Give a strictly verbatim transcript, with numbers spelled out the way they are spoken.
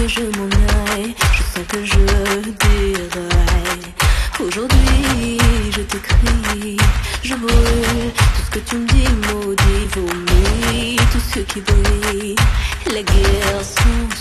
que je m'en aille, je sens que je déraille. Aujourd'hui je t'écris, je brûle tout ce que tu me dis, maudit, vomis tout ce qui brille. La guerre sous